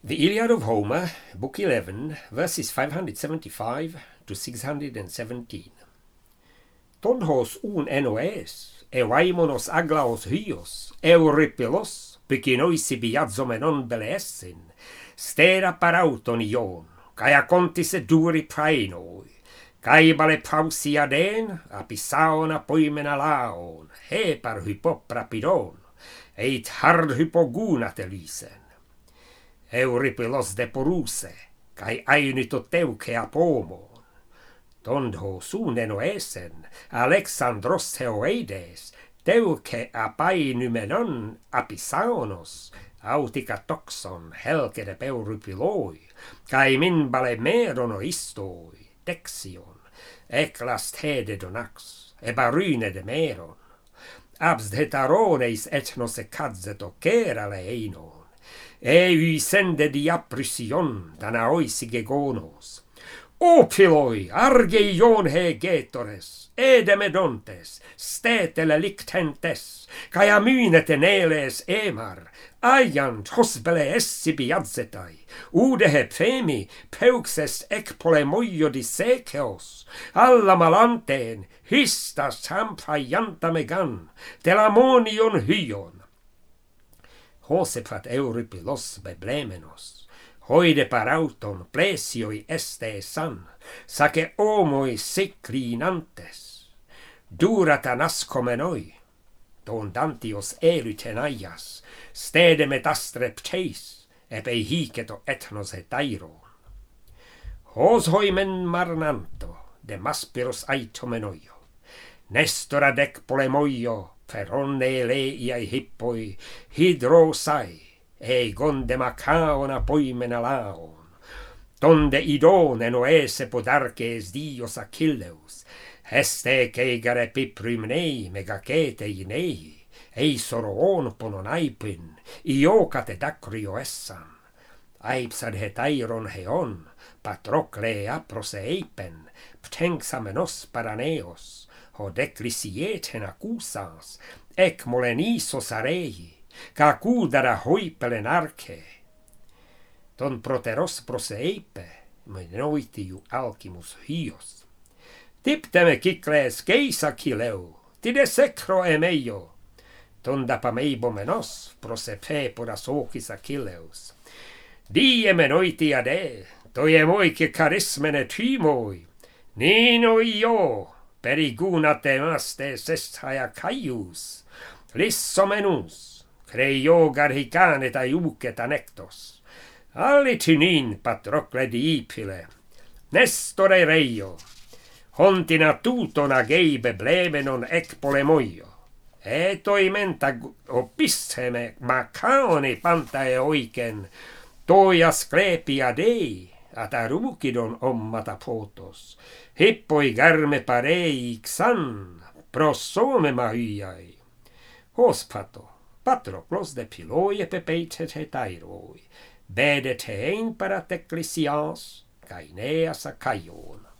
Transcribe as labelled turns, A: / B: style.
A: The Iliad of Homer, Book 11, verses 575 to 617. Ton hos un enoes, evaimonos aglaos hyos, euripilos, pykinoisi biadzomenon beleessin, stera parauton ion, kai acontis duri praenoi, kai bale pausiaden, apisaona poimena laon, hepar hypoprapidon, eit hard hypogunatelisen. Euripilos de poruse, kai ainito teuke apomon. Tondho suneno esen, Alexandros theoides, teuke apainumenon apisaonos, autica toxon helke de peurupiloi, kai min bale merono istoi, dexion, eclast hede donax, ebaryne de meron, abs hetarones etnos ecadzet ocerale einon, ei sende diaprysion danaoisi gegonos. Opiloi, arge ion hegetores, edemedontes, stetele lictentes, kai amynete neles emar, aiant hosbele essi biadzetai, udehe femi, peuxes ec polemoio disekeos, alla malanten, histas hampaianta megan, telamonion hyon. Hosepat Euripilos beblemenos, hoide parauton plesioi este san, sace omoi seclinantes, durata nascomenoi, dondantios erytenaias, stede metastrepteis, ebe hiceto etnos etairon. Hos hoimen marnanto, de maspiros aitomenoio, nestora dec polemoio, feronne leiai hippoi, hydrosai, egon de macaona poimena laon, donde idon enoese podarces dios Achilleus, heste cegare piprymnei megacete inei, eisoroon ponon aipin, iocate dacrio essan, aipsad hetairon heon, patrocle aprose eipen, ptenxamenos paraneos, hodec lisieten accusas, ec molenisos arei, cacudara hoipelen arche. Ton proteros proseipe, menoitiu alcimus hyos. Tipteme cicles geis Achilleu, tide secro emeio, ton dapameibomenos prosepe podas ocis Achilleus. Die menoiti ade, toi emoice charismene timoi, nino io, periguna temastes est haia caius, lissomenus, creio garhicanet aiucet anectos, alitinin patrocle diipile, nestore reio, hontina tuton ageibe blemenon ec polemoio, etoimenta opisseme macaone pantae oicen, toia sclepia dei, at arucidon ommata potos, hippoi garme parei xan, prosome maiai. Hos pato, patroclos de piloie pepeitet hetairoi, bedet hein parat ecclesias, caeneas a caion.